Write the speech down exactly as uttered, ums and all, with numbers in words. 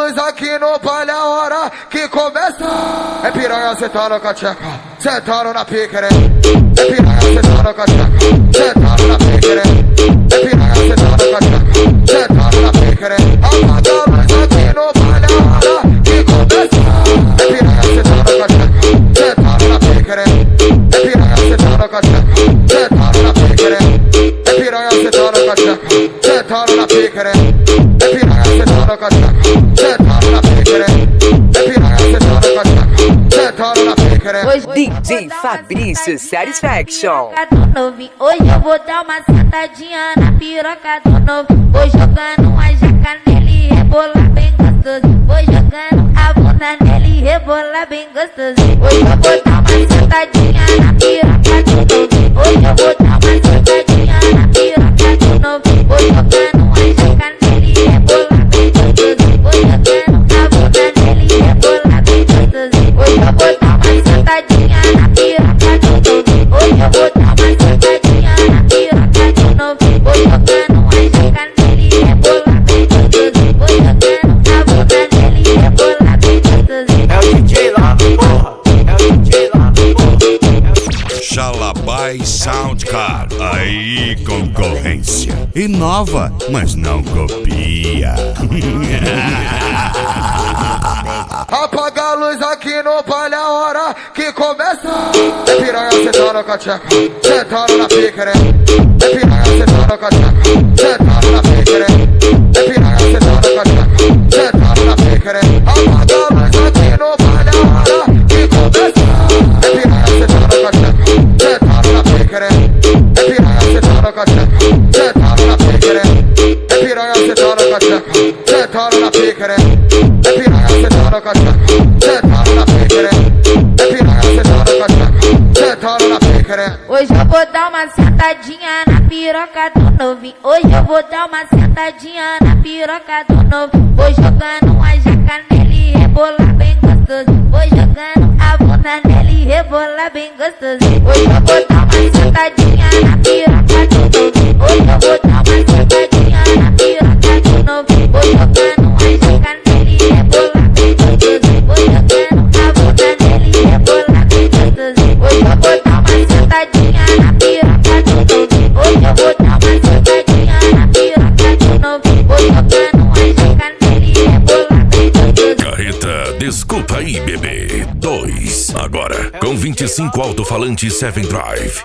luz aqui no baile, a hora que começa. É piranha sentando com a tcheca, sentando na piquere. É piranha sentando com a tcheca, sentando na piquere. É piranha sentando com a tcheca, sentando na piquere. Apaga a luz aqui no baile, a hora que começa. É piranha sentando com a tcheca, sentando na piquere. É piranha sentando com a tcheca, sentando na piquere. É piranha sentando com a tcheca, sentando na piquere. É piranha sentando com a tcheca, sentando na piquere. É piranha sentando com a tcheca, sentando na piquere. D J Fabrício Satisfaction. Hoje eu vou dar uma sentadinha na piroca do novo. Vou jogando uma jaca nele e rebolar bem gostoso. Vou jogando a bunda nele e rebolar bem gostoso. Hoje eu vou dar uma sentadinha na piroca do novo. Hoje eu vou dar uma sentadinha na piroca do novo. Vou jogando uma jaca nele e rebolar bem gostoso. Vou jogando a bunda nele e rebolar bem gostoso. Hoje eu vou dar uma sentadinha na piroca do novo. Hoje eu vou dar uma sentadinha na piroca do novo. Vou jogando uma jaca nele e rebolar bem gostoso. Vou jogando a bunda nele e rebolar bem gostoso. É o D J lá, porra. É o D J lá, porra. Xalabai Soundcard. Aí, concorrência. Inova, mas não copia. Apaga a luz aqui no baile, a hora que começa. É piranha sentando com a tcheca, sentando na piquere. É piranha sentando com a tcheca, sentando na piquere. É piranha sentando com a tcheca, sentando na piquere. Apaga a luz aqui no baile, a hora que começa. É piranha sentando com a tcheca, sentando na piquere. É piranha sentando com a tcheca, sentando na piquere. É piranha sentando com a tcheca, sentando na piquere. É piranha sentando com a tcheca, sentando na piquere. É piranha sentando com a tcheca, sentando na piquere. Hoje eu vou dar uma sentadinha na piroca do novinho. Hoje eu vou dar uma sentadinha na piroca do novo. Vou jogando uma jaca nele e rebolar bem gostoso. Vou jogando a bunda nele e rebolar bem gostoso. Hoje eu vou dar uma sentadinha na piroca do novo. Hoje eu vou dar uma sentadinha na piroca do novo. Vou jogando uma jaca nele e rebolar bem gostoso. Vou jogando a bunda nele e rebolar bem gostoso. Hoje eu vou dar uma sentadinha na piroca do novo. Hoje eu vou dar uma sentadinha na piroca do novo. Vou jogando uma jaca nele e rebolar bem gostoso. Carreta, desculpa aí, bebê. Dois. Agora, com vinte e cinco alto-falantes Seven Drive.